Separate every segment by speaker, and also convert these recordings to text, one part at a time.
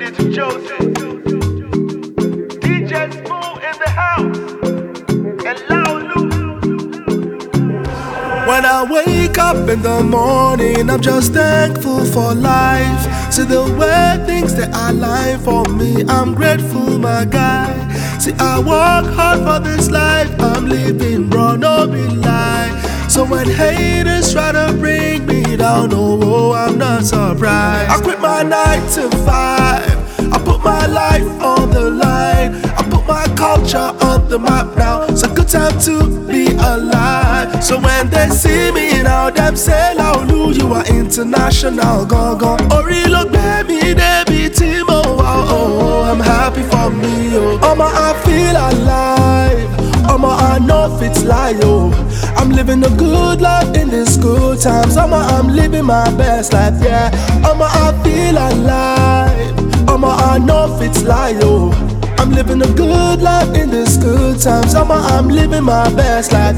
Speaker 1: It's Joseph. DJ Smooth in the house. And Loud
Speaker 2: When I wake up in the morning, I'm just thankful for life. See the way things that are life for me, I'm grateful, my guy. See, I work hard for this life I'm living, bro, no be lie. So when haters try to bring me down, oh, I'm not surprised. I quit my 9 to 5, I put my life on the line. I put my culture on the map now. It's a good time to be alive. So when they see me now, them say, Laulu, you are international, go. Orilo baby, they be Timo, oh, I'm happy for me, oh. I feel alive. I know if it's lie, oh. I'm living a good life in these good times. I'm living my best life, yeah. I feel alive. I know if it's lie, oh. I'm living a good life in these good times. I'm living my best life,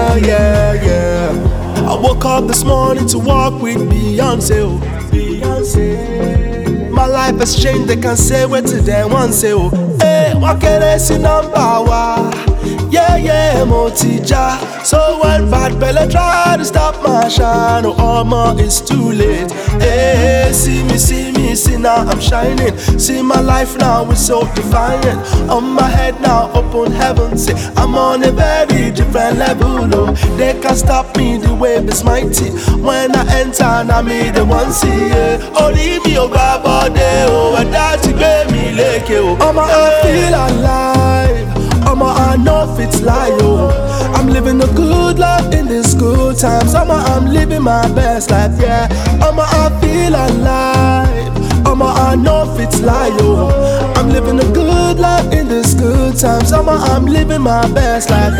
Speaker 2: yeah. I woke up this morning to walk with Beyonce, oh. My life has changed, they can say what to them once, oh. Hey, what can I see number one? Yeah, Motija. So when bad belly try to stop my shine, oh, more it's too late. Hey, see me, now I'm shining. See my life now is so defiant. On my head now, open heaven, say I'm on a very different level, oh. They can't stop me, the wave is mighty. When I enter, now me the one see, yeah. Only me, oh, baba, oh, and that's it, me, like, oh. I feel alive. I know if it's lie, oh. I'm living a good life in these good times. I'm living my best life, yeah. I feel alive. I know if it's lie, oh. I'm living a good life in these good times. I'm living my best life,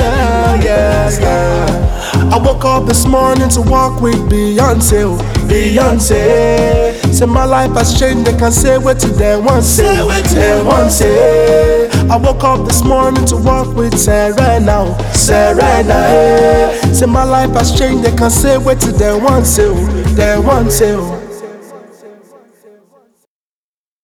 Speaker 2: yeah. I woke up this morning to walk with Beyonce, oh. Beyonce. Say my life has changed, they can say what to them once, say what to them once, say. I woke up this morning to walk with Serena, Serena. Say my life has changed, they can say what to them once, say.